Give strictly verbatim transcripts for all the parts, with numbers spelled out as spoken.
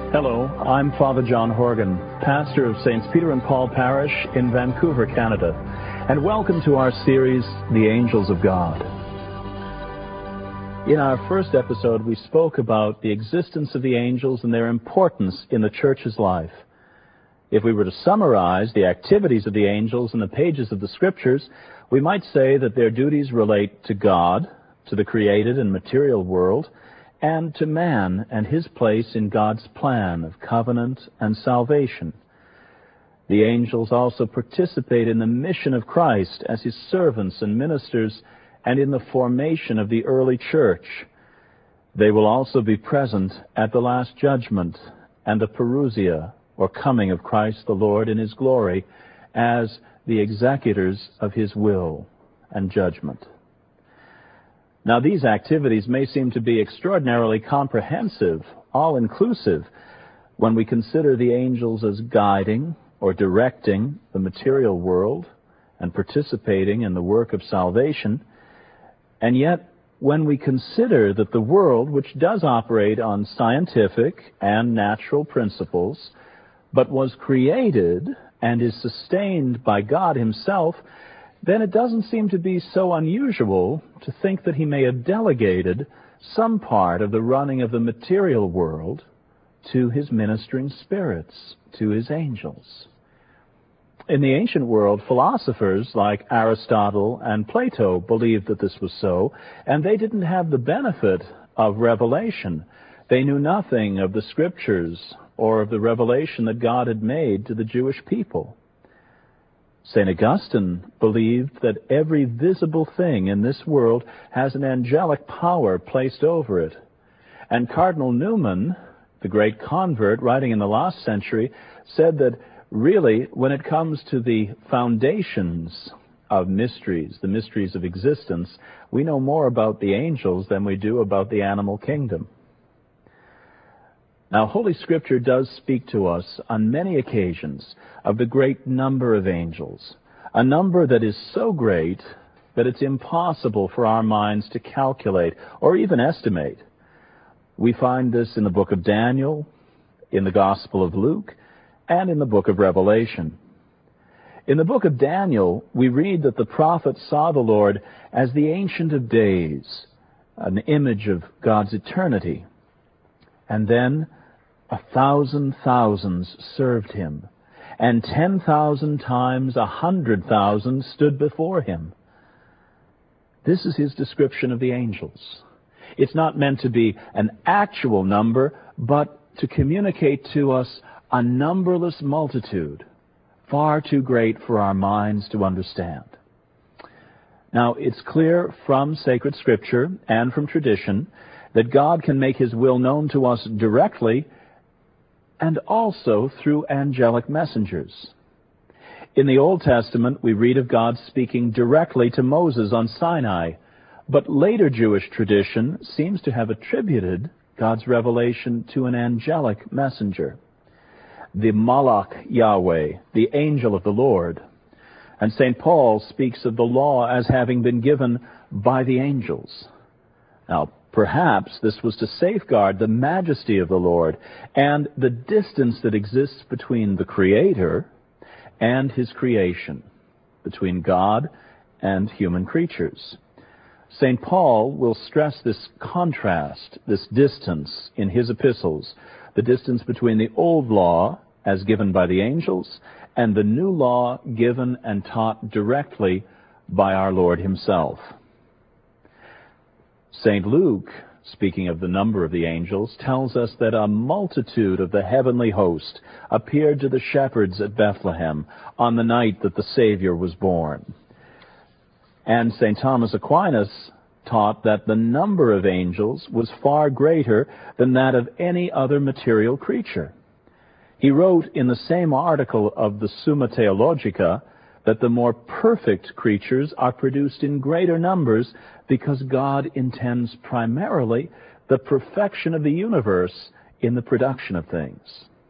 Hello, I'm Father John Horgan, pastor of Saints Peter and Paul Parish in Vancouver, Canada, and welcome to our series, The Angels of God. In our first episode, we spoke about the existence of the angels and their importance in the Church's life. If we were to summarize the activities of the angels in the pages of the Scriptures, we might say that their duties relate to God, to the created and material world, and to man and his place in God's plan of covenant and salvation. The angels also participate in the mission of Christ as his servants and ministers and in the formation of the early church. They will also be present at the Last Judgment and the Parousia, or coming of Christ the Lord in his glory, as the executors of his will and judgment. Now, these activities may seem to be extraordinarily comprehensive, all-inclusive, when we consider the angels as guiding or directing the material world and participating in the work of salvation. And yet, when we consider that the world, which does operate on scientific and natural principles, but was created and is sustained by God himself, then it doesn't seem to be so unusual to think that he may have delegated some part of the running of the material world to his ministering spirits, to his angels. In the ancient world, philosophers like Aristotle and Plato believed that this was so, and they didn't have the benefit of revelation. They knew nothing of the Scriptures or of the revelation that God had made to the Jewish people. Saint Augustine believed that every visible thing in this world has an angelic power placed over it. And Cardinal Newman, the great convert, writing in the last century, said that really, when it comes to the foundations of mysteries, the mysteries of existence, we know more about the angels than we do about the animal kingdom. Now, Holy Scripture does speak to us on many occasions of the great number of angels, a number that is so great that it's impossible for our minds to calculate or even estimate. We find this in the book of Daniel, in the Gospel of Luke, and in the book of Revelation. In the book of Daniel, we read that the prophet saw the Lord as the Ancient of Days, an image of God's eternity. And then a thousand thousands served him, and ten thousand times a hundred thousand stood before him. This is his description of the angels. It's not meant to be an actual number, but to communicate to us a numberless multitude, far too great for our minds to understand. Now, it's clear from sacred Scripture and from tradition that God can make his will known to us directly and also through angelic messengers. In the Old Testament, we read of God speaking directly to Moses on Sinai, but later Jewish tradition seems to have attributed God's revelation to an angelic messenger, the Malach Yahweh, the angel of the Lord. And Saint Paul speaks of the law as having been given by the angels. Now, perhaps this was to safeguard the majesty of the Lord and the distance that exists between the Creator and his creation, between God and human creatures. Saint Paul will stress this contrast, this distance in his epistles, the distance between the old law as given by the angels and the new law given and taught directly by our Lord himself. Saint Luke, speaking of the number of the angels, tells us that a multitude of the heavenly host appeared to the shepherds at Bethlehem on the night that the Savior was born. And Saint Thomas Aquinas taught that the number of angels was far greater than that of any other material creature. He wrote in the same article of the Summa Theologica that the more perfect creatures are produced in greater numbers because God intends primarily the perfection of the universe in the production of things.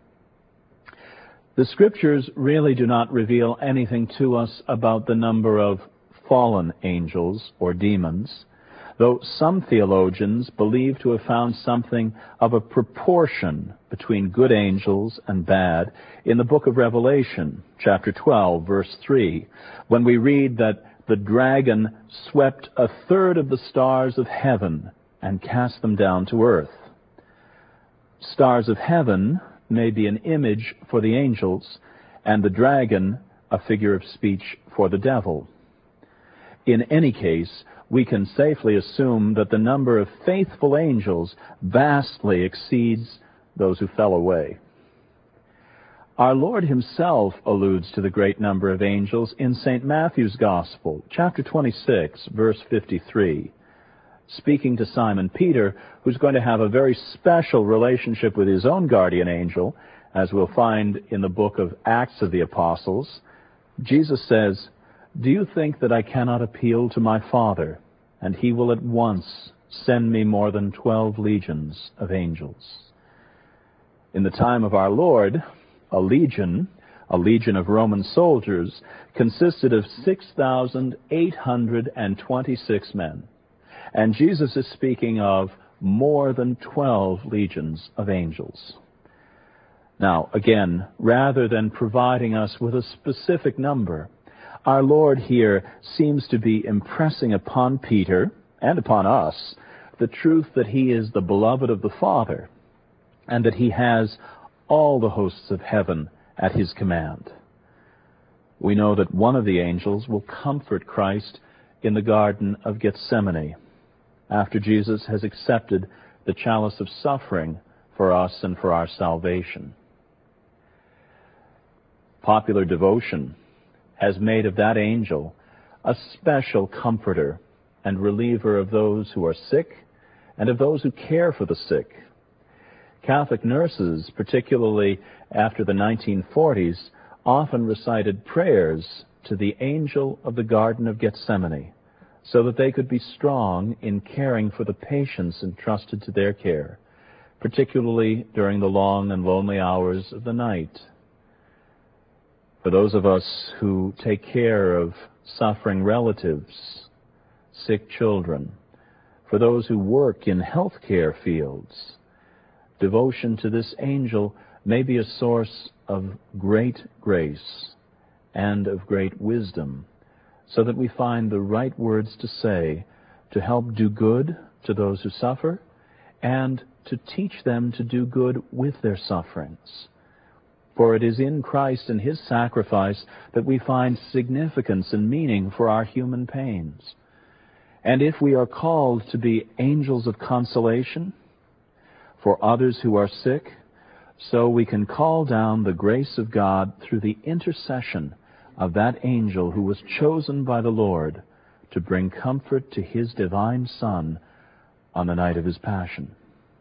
The Scriptures really do not reveal anything to us about the number of fallen angels or demons. though some theologians believe to have found something of a proportion between good angels and bad in the book of Revelation, chapter twelve, verse three, when we read that the dragon swept a third of the stars of heaven and cast them down to earth. Stars of heaven may be an image for the angels, and the dragon a figure of speech for the devil. In any case, we can safely assume that the number of faithful angels vastly exceeds those who fell away. Our Lord himself alludes to the great number of angels in Saint Matthew's Gospel, chapter twenty-six, verse fifty-three. Speaking to Simon Peter, who's going to have a very special relationship with his own guardian angel, as we'll find in the book of Acts of the Apostles, Jesus says, "Do you think that I cannot appeal to my Father, and he will at once send me more than twelve legions of angels?" In the time of our Lord, a legion, a legion of Roman soldiers, consisted of six thousand eight hundred twenty-six men. And Jesus is speaking of more than twelve legions of angels. Now, again, rather than providing us with a specific number, our Lord here seems to be impressing upon Peter, and upon us, the truth that he is the beloved of the Father, and that he has all the hosts of heaven at his command. We know that one of the angels will comfort Christ in the Garden of Gethsemane, after Jesus has accepted the chalice of suffering for us and for our salvation. Popular devotion has made of that angel a special comforter and reliever of those who are sick and of those who care for the sick. Catholic nurses, particularly after the nineteen forties, often recited prayers to the angel of the Garden of Gethsemane so that they could be strong in caring for the patients entrusted to their care, particularly during the long and lonely hours of the night. For those of us who take care of suffering relatives, sick children, for those who work in healthcare fields, devotion to this angel may be a source of great grace and of great wisdom, so that we find the right words to say to help do good to those who suffer and to teach them to do good with their sufferings. For it is in Christ and his sacrifice that we find significance and meaning for our human pains. And if we are called to be angels of consolation for others who are sick, so we can call down the grace of God through the intercession of that angel who was chosen by the Lord to bring comfort to his divine Son on the night of his passion.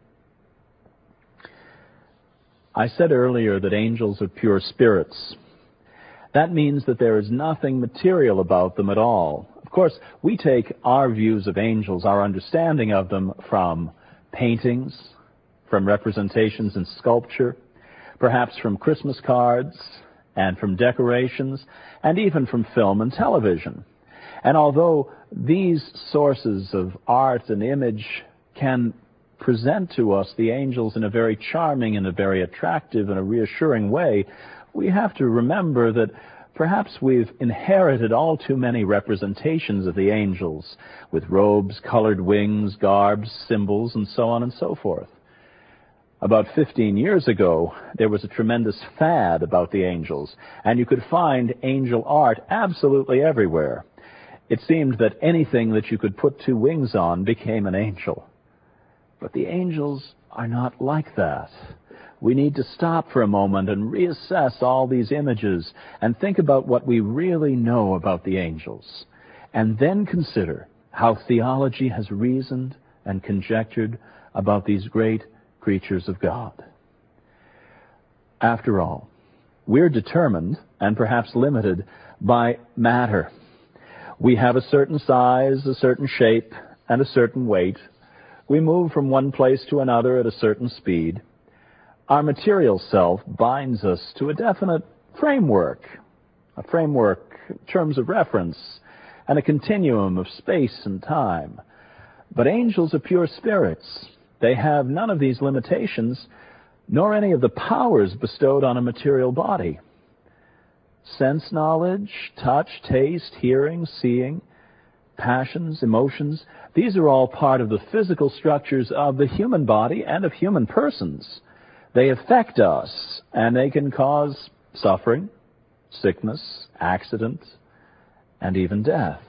I said earlier that angels are pure spirits. That means that there is nothing material about them at all. Of course, we take our views of angels, our understanding of them, from paintings, from representations in sculpture, perhaps from Christmas cards, and from decorations, and even from film and television. And although these sources of art and image can present to us the angels in a very charming and a very attractive and a reassuring way, we have to remember that perhaps we've inherited all too many representations of the angels, with robes, colored wings, garbs, symbols, and so on and so forth. About fifteen years ago, there was a tremendous fad about the angels, and you could find angel art absolutely everywhere. It seemed that anything that you could put two wings on became an angel. But the angels are not like that. We need to stop for a moment and reassess all these images and think about what we really know about the angels, and then consider how theology has reasoned and conjectured about these great creatures of God. After all, we're determined and perhaps limited by matter. We have a certain size, a certain shape, and a certain weight. We move from one place to another at a certain speed. Our material self binds us to a definite framework, a framework in terms of reference, and a continuum of space and time. But angels are pure spirits. They have none of these limitations, nor any of the powers bestowed on a material body. Sense knowledge, touch, taste, hearing, seeing, passions, emotions, these are all part of the physical structures of the human body and of human persons. They affect us, and they can cause suffering, sickness, accident, and even death.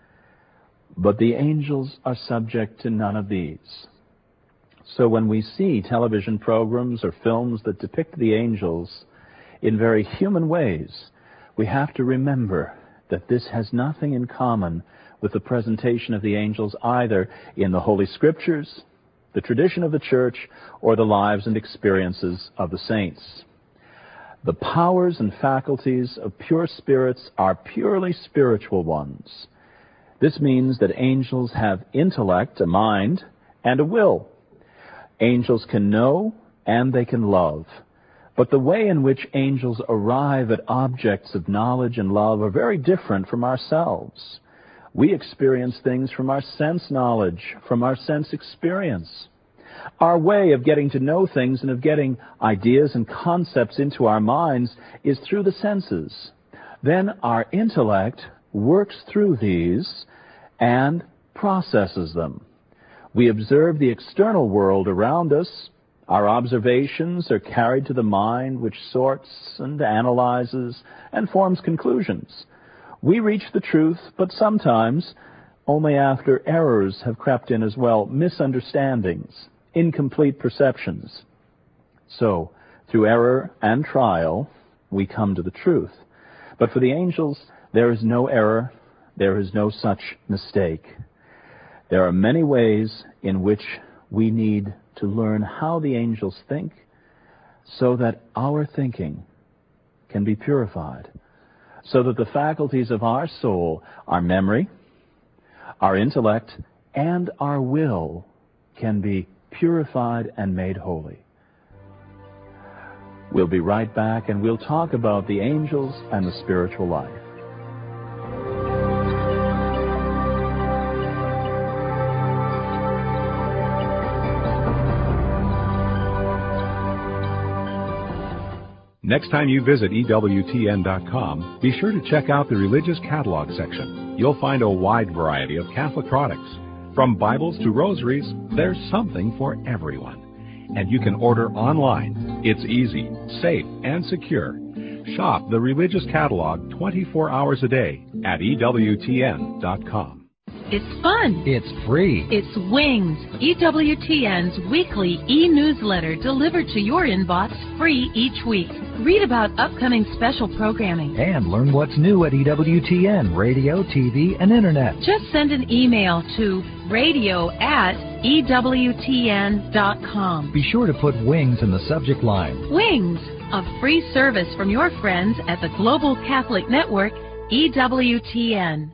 But the angels are subject to none of these. So when we see television programs or films that depict the angels in very human ways, we have to remember that this has nothing in common with the presentation of the angels either in the Holy Scriptures, the tradition of the Church, or the lives and experiences of the saints. The powers and faculties of pure spirits are purely spiritual ones. This means that angels have intellect, a mind, and a will. Angels can know and they can love. But the way in which angels arrive at objects of knowledge and love are very different from ourselves. We experience things from our sense knowledge, from our sense experience. Our way of getting to know things and of getting ideas and concepts into our minds is through the senses. Then our intellect works through these and processes them. We observe the external world around us. Our observations are carried to the mind, which sorts and analyzes and forms conclusions. We reach the truth, but sometimes only after errors have crept in as well, misunderstandings, incomplete perceptions. So, through error and trial, we come to the truth. But for the angels, there is no error, there is no such mistake. There are many ways in which we need to learn how the angels think so that our thinking can be purified, so that the faculties of our soul, our memory, our intellect, and our will can be purified and made holy. We'll be right back, and we'll talk about the angels and the spiritual life. Next time you visit E W T N dot com, be sure to check out the Religious Catalog section. You'll find a wide variety of Catholic products. From Bibles to rosaries, there's something for everyone. And you can order online. It's easy, safe, and secure. Shop the Religious Catalog twenty-four hours a day at E W T N dot com. It's fun. It's free. It's Wings, E W T N's weekly e-newsletter delivered to your inbox free each week. Read about upcoming special programming. And learn what's new at E W T N, radio, T V, and Internet. Just send an email to radio at E W T N dot com. Be sure to put Wings in the subject line. Wings, a free service from your friends at the Global Catholic Network, E W T N.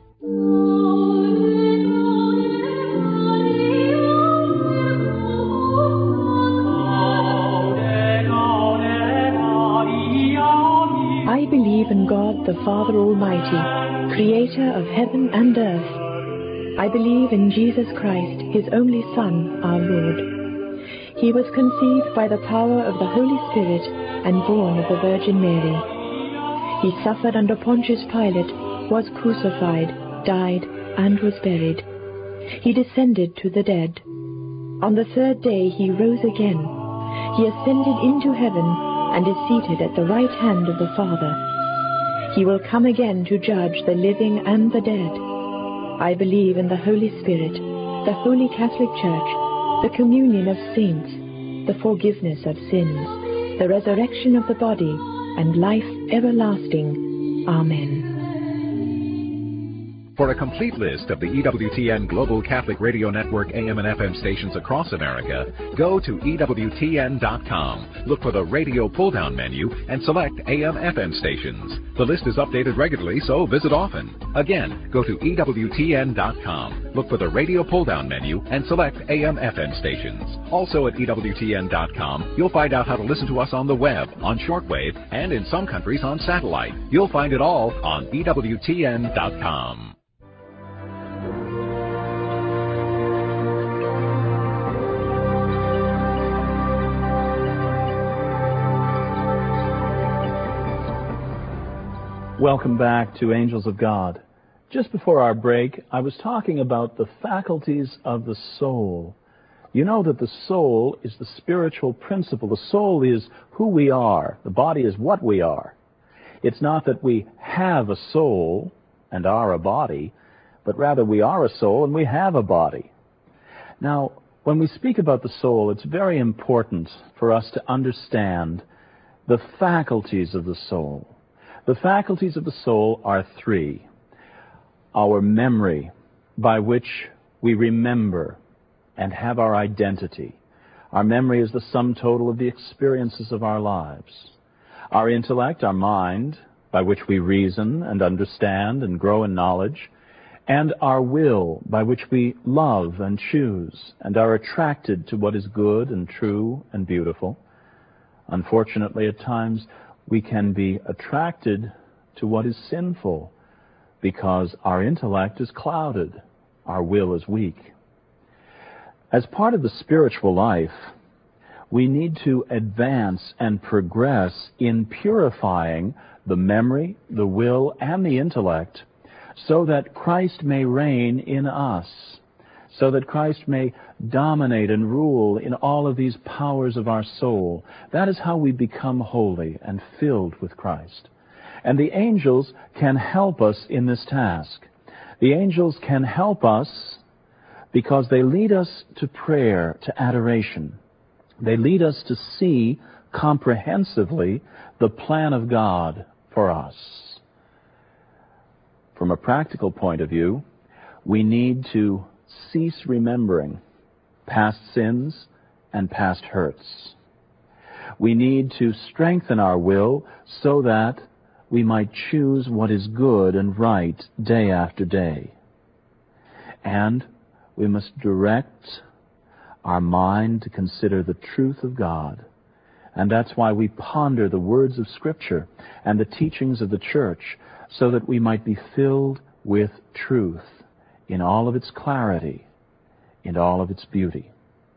I believe in God the Father Almighty, creator of heaven and earth. I believe in Jesus Christ, his only Son, our Lord. He was conceived by the power of the Holy Spirit and born of the Virgin Mary. He suffered under Pontius Pilate, was crucified, died, and was buried. He descended to the dead. On the third day he rose again. He ascended into heaven and is seated at the right hand of the Father. He will come again to judge the living and the dead. I believe in the Holy Spirit, the Holy Catholic Church, the communion of saints, the forgiveness of sins, the resurrection of the body, and life everlasting. Amen. For a complete list of the E W T N Global Catholic Radio Network A M and F M stations across America, go to E W T N dot com. Look for the radio pull-down menu and select A M F M stations. The list is updated regularly, so visit often. Again, go to E W T N dot com. Look for the radio pull-down menu and select A M F M stations. Also at E W T N dot com, you'll find out how to listen to us on the web, on shortwave, and in some countries on satellite. You'll find it all on E W T N dot com. Welcome back to Angels of God. Just before our break, I was talking about the faculties of the soul. You know that the soul is the spiritual principle. The soul is who we are. The body is what we are. It's not that we have a soul and are a body, but rather we are a soul and we have a body. Now, when we speak about the soul, it's very important for us to understand the faculties of the soul. The faculties of the soul are three. Our memory, by which we remember and have our identity. Our memory is the sum total of the experiences of our lives. Our intellect, our mind, by which we reason and understand and grow in knowledge. And our will, by which we love and choose and are attracted to what is good and true and beautiful. Unfortunately, at times, we can be attracted to what is sinful because our intellect is clouded, our will is weak. As part of the spiritual life, we need to advance and progress in purifying the memory, the will, and the intellect so that Christ may reign in us, so that Christ may dominate and rule in all of these powers of our soul. That is how we become holy and filled with Christ. And the angels can help us in this task. The angels can help us because they lead us to prayer, to adoration. They lead us to see comprehensively the plan of God for us. From a practical point of view, we need to cease remembering past sins and past hurts. We need to strengthen our will so that we might choose what is good and right day after day. And we must direct our mind to consider the truth of God. And that's why we ponder the words of Scripture and the teachings of the church so that we might be filled with truth in all of its clarity, in all of its beauty.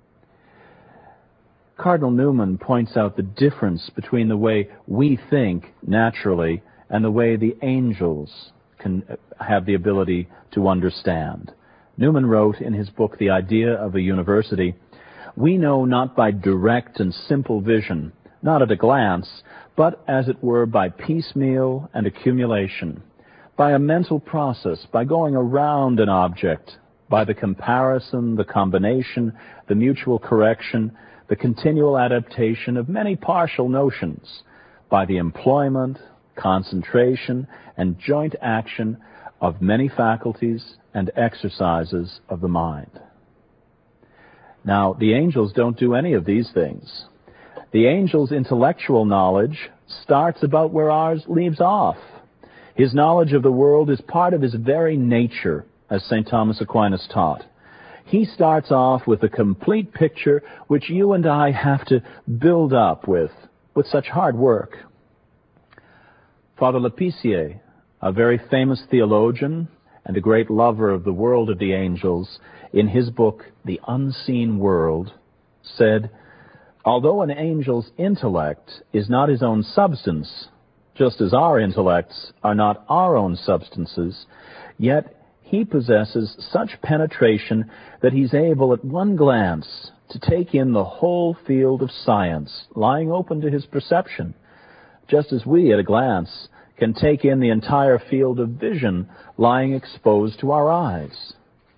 Cardinal Newman points out the difference between the way we think naturally and the way the angels can have the ability to understand. Newman wrote in his book, The Idea of a University, "We know not by direct and simple vision, not at a glance, but as it were by piecemeal and accumulation, by a mental process, by going around an object, by the comparison, the combination, the mutual correction, the continual adaptation of many partial notions, by the employment, concentration, and joint action of many faculties and exercises of the mind." Now, the angels don't do any of these things. The angel's intellectual knowledge starts about where ours leaves off. His knowledge of the world is part of his very nature, as Saint Thomas Aquinas taught. He starts off with a complete picture which you and I have to build up with, with such hard work. Father Lépicier, a very famous theologian and a great lover of the world of the angels, in his book, The Unseen World, said, "Although an angel's intellect is not his own substance, just as our intellects are not our own substances, yet he possesses such penetration that he's able at one glance to take in the whole field of science lying open to his perception, just as we at a glance can take in the entire field of vision lying exposed to our eyes."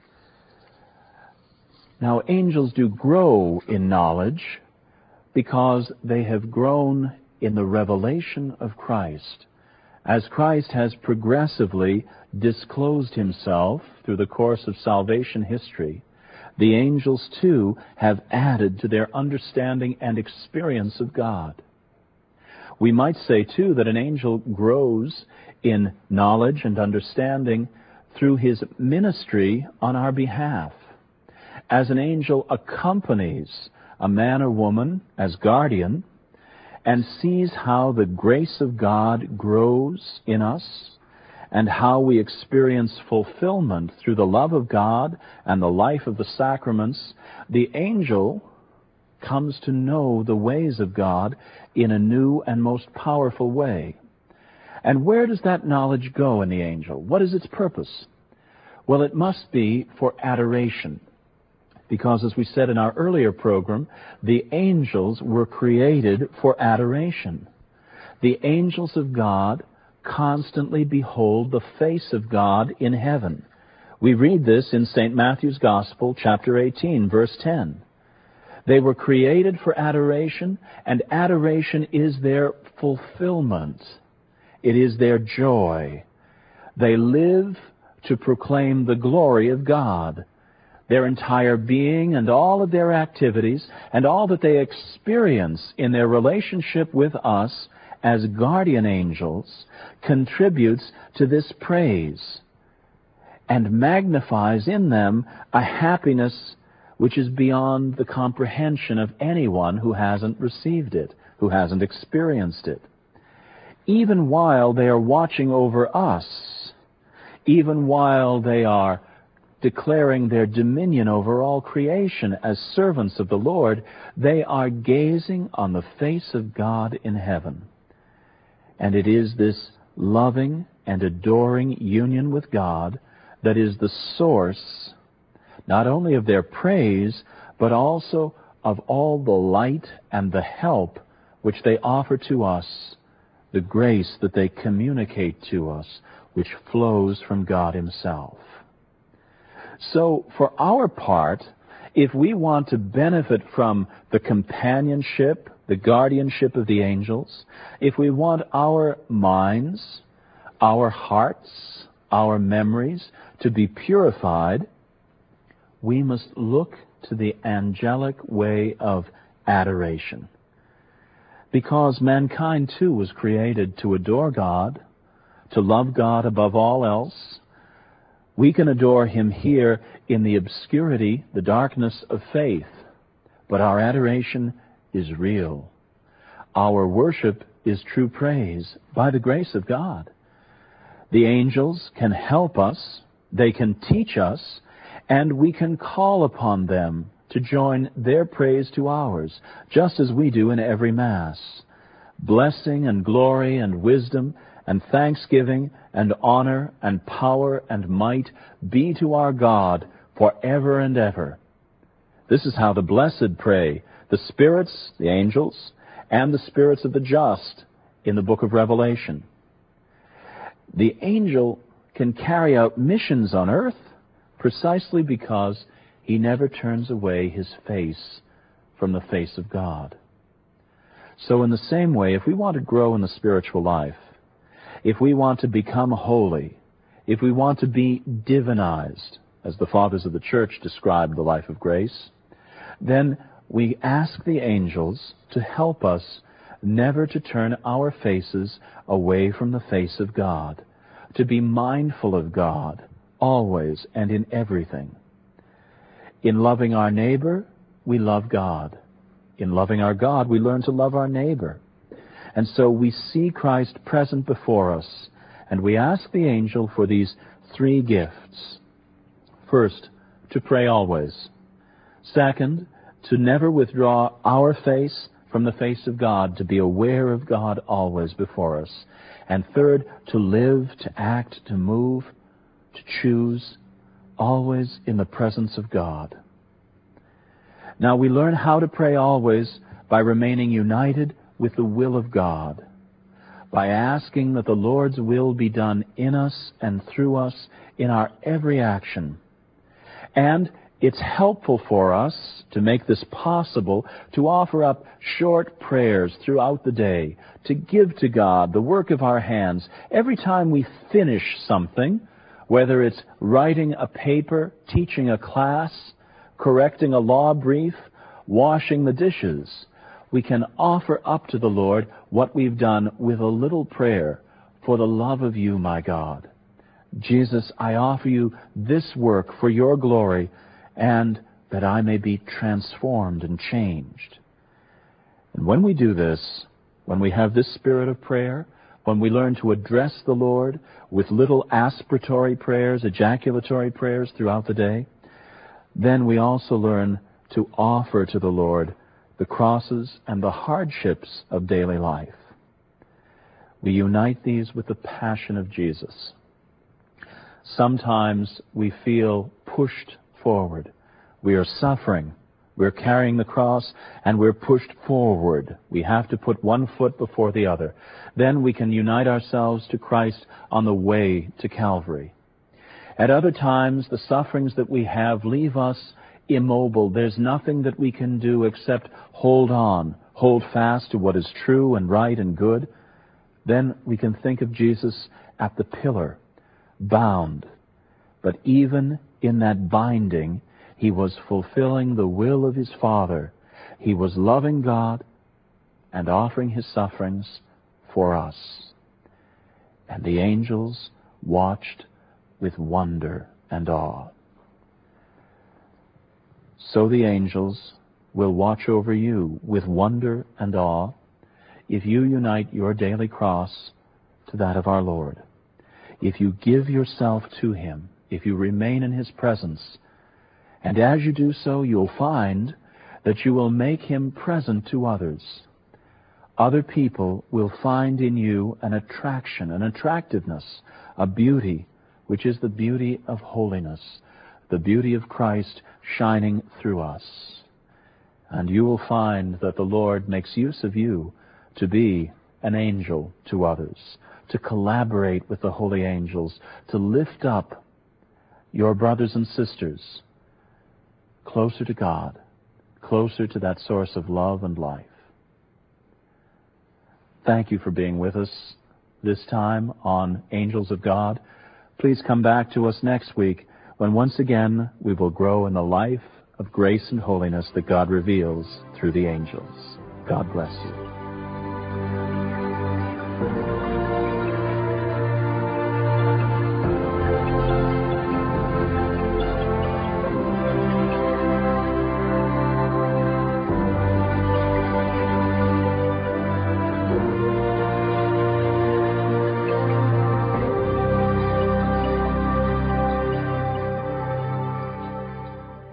Now, angels do grow in knowledge because they have grown in the revelation of Christ. As Christ has progressively disclosed himself through the course of salvation history, the angels too have added to their understanding and experience of God. We might say too that an angel grows in knowledge and understanding through his ministry on our behalf. As an angel accompanies a man or woman as guardian and sees how the grace of God grows in us and how we experience fulfillment through the love of God and the life of the sacraments, the angel comes to know the ways of God in a new and most powerful way. And where does that knowledge go in the angel? What is its purpose? Well, it must be for adoration. Because, as we said in our earlier program, the angels were created for adoration. The angels of God constantly behold the face of God in heaven. We read this in Saint Matthew's Gospel, chapter eighteen, verse ten. They were created for adoration, and adoration is their fulfillment. It is their joy. They live to proclaim the glory of God. Their entire being and all of their activities and all that they experience in their relationship with us as guardian angels contributes to this praise and magnifies in them a happiness which is beyond the comprehension of anyone who hasn't received it, who hasn't experienced it. Even while they are watching over us, even while they are declaring their dominion over all creation as servants of the Lord, they are gazing on the face of God in heaven. And it is this loving and adoring union with God that is the source not only of their praise, but also of all the light and the help which they offer to us, the grace that they communicate to us, which flows from God Himself. So, for our part, if we want to benefit from the companionship, the guardianship of the angels, if we want our minds, our hearts, our memories to be purified, we must look to the angelic way of adoration. Because mankind too was created to adore God, to love God above all else. We can adore Him here in the obscurity, the darkness of faith, but our adoration is real. Our worship is true praise by the grace of God. The angels can help us, they can teach us, and we can call upon them to join their praise to ours, just as we do in every Mass. Blessing and glory and wisdom and thanksgiving and honor and power and might be to our God forever and ever. This is how the blessed pray, the spirits, the angels, and the spirits of the just in the book of Revelation. The angel can carry out missions on earth precisely because he never turns away his face from the face of God. So in the same way, if we want to grow in the spiritual life, if we want to become holy, if we want to be divinized, as the fathers of the church described the life of grace, then we ask the angels to help us never to turn our faces away from the face of God, to be mindful of God always and in everything. In loving our neighbor, we love God. In loving our God, we learn to love our neighbor. And so we see Christ present before us, and we ask the angel for these three gifts. First, to pray always. Second, to never withdraw our face from the face of God, to be aware of God always before us. And third, to live, to act, to move, to choose, always in the presence of God. Now we learn how to pray always by remaining united with the will of God, by asking that the Lord's will be done in us and through us in our every action. And it's helpful for us to make this possible to offer up short prayers throughout the day, to give to God the work of our hands every time we finish something, whether it's writing a paper, teaching a class, correcting a law brief, washing the dishes. We can offer up to the Lord what we've done with a little prayer. For the love of you, my God. Jesus, I offer you this work for your glory, and that I may be transformed and changed. And when we do this, when we have this spirit of prayer, when we learn to address the Lord with little aspiratory prayers, ejaculatory prayers throughout the day, then we also learn to offer to the Lord the crosses and the hardships of daily life. We unite these with the passion of Jesus. Sometimes we feel pushed forward. We are suffering. We're carrying the cross, and we're pushed forward. We have to put one foot before the other. Then we can unite ourselves to Christ on the way to Calvary. At other times, the sufferings that we have leave us immobile. There's nothing that we can do except hold on, hold fast to what is true and right and good. Then we can think of Jesus at the pillar, bound. But even in that binding, he was fulfilling the will of his Father. He was loving God and offering his sufferings for us. And the angels watched with wonder and awe. So the angels will watch over you with wonder and awe if you unite your daily cross to that of our Lord. If you give yourself to him, if you remain in his presence, and as you do so, you'll find that you will make him present to others. Other people will find in you an attraction, an attractiveness, a beauty, which is the beauty of holiness, the beauty of Christ shining through us. And you will find that the Lord makes use of you to be an angel to others, to collaborate with the holy angels, to lift up your brothers and sisters closer to God, closer to that source of love and life. Thank you for being with us this time on Angels of God. Please come back to us next week when once again we will grow in the life of grace and holiness that God reveals through the angels. God bless you.